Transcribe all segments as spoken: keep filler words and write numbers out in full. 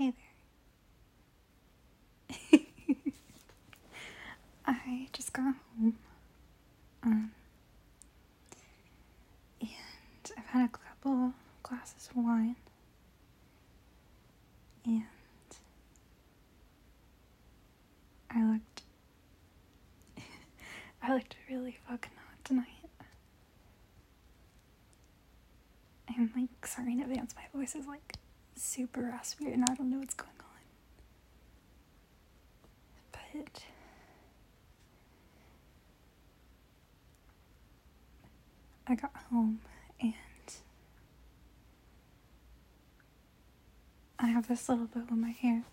Hey there. I just got home. Um, and I've had a couple glasses of wine. And I looked I looked really fucking hot tonight. I'm like sorry in advance, my voice is like super raspy and I don't know what's going on. But I got home and I have this little bow in my hair.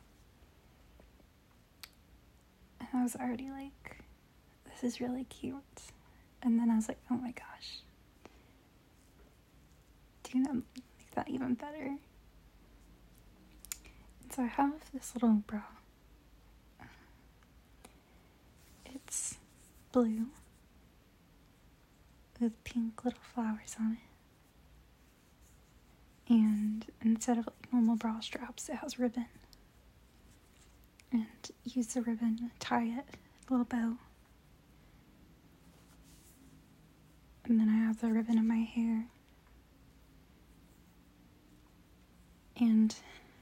And I was already like, this is really cute. And then I was like, oh my gosh. Do you know, make that even better? And so I have this little bra. It's blue with pink little flowers on it. And instead of like normal bra straps, it has ribbon. And use the ribbon, tie it, a little bow. And then I have the ribbon in my hair. And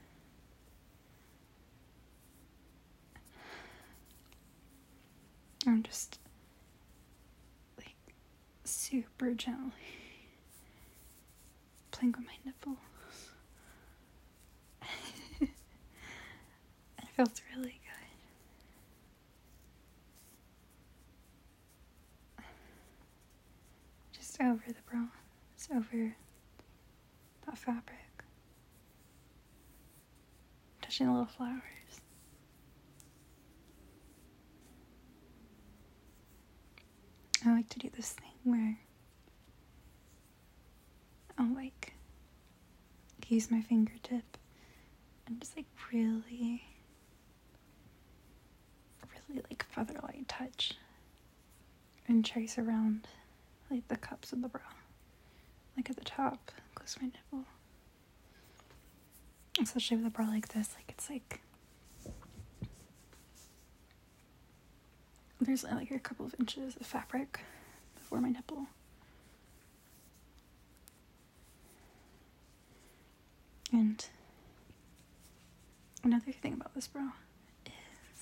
I'm just like super gently playing with my nipple. It feels really good. Just over the bra, just over that fabric. Touching the little flowers. I like to do this thing where I'll like use my fingertip and just like really, really like feather light touch and trace around like the cups of the bra, like at the top, close to my nipple. Especially with a bra like this, like it's like there's like a couple of inches of fabric before my nipple. And another thing about this bra is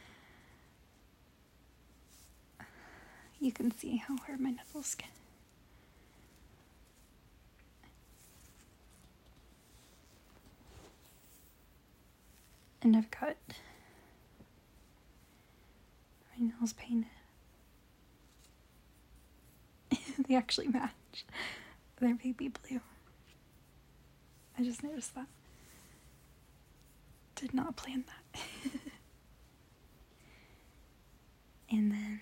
you can see how hard my nipples get. And I've got my nails painted. They actually match. They're baby blue. I just noticed that. Did not plan that. And then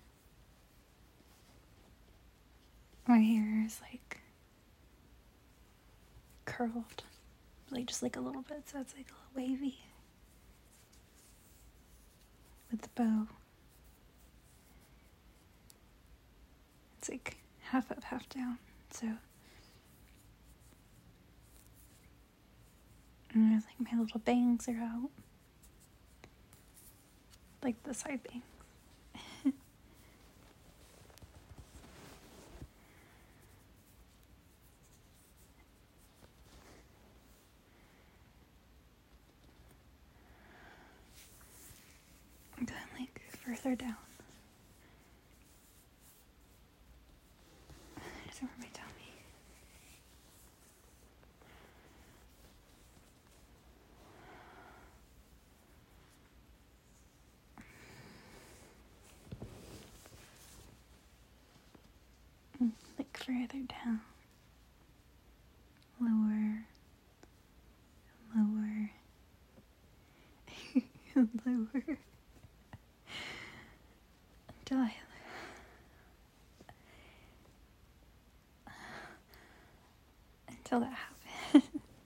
my hair is like curled, like just like a little bit, so it's like a little wavy with the bow. It's like half up, half down, so and there's like my little bangs are out, like the side bangs. And then like further down, it's over my tummy. Like further down, lower, lower, lower, until I, until that happens.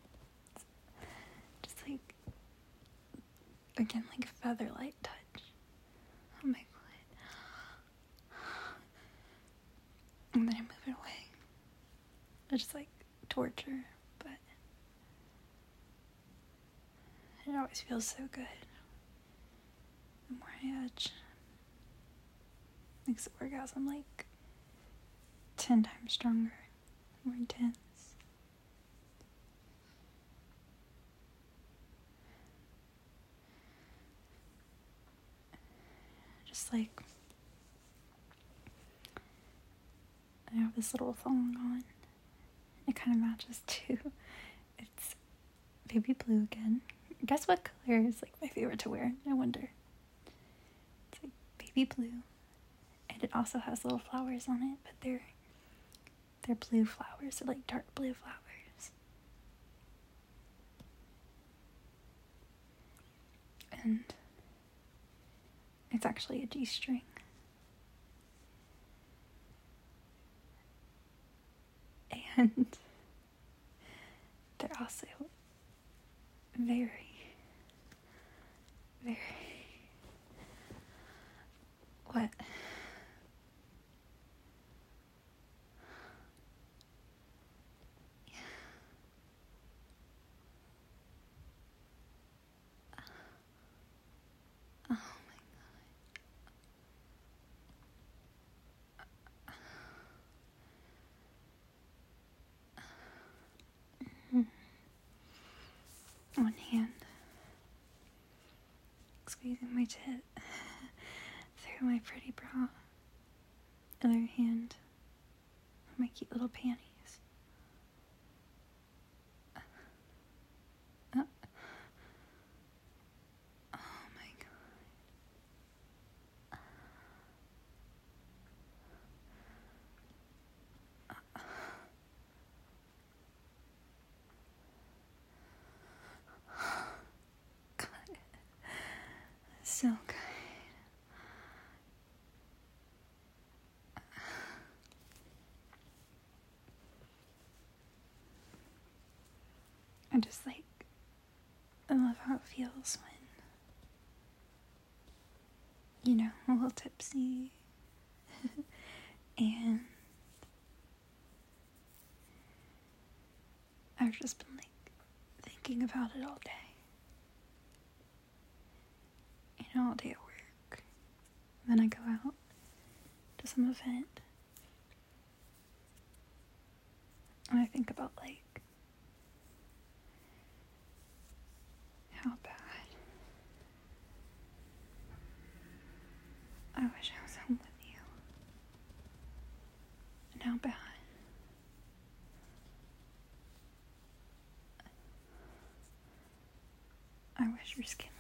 Just like, again, like feather light touch on my foot. And then I move it away. It's just like torture, but It always feels so good. The more I edge, makes the orgasm like ten times stronger, more intense. Just like I have this little thong on. It kind of matches too. It's baby blue again. Guess what color is like my favorite to wear? I wonder. It's like baby blue, and it also has little flowers on it, but they're they're blue flowers. They're like dark blue flowers. And it's actually a G-string. And they're also very, very wet. Oh my god. One hand squeezing my tit through my pretty bra. Other hand on my cute little panties. Uh, oh my god. God. So good. I just like, I love how it feels when, you know, a little tipsy. And I've just been like thinking about it all day. You know, all day at work. Then I go out to some event. And I think about like how bad I wish I was home with you. And how bad I wish your skin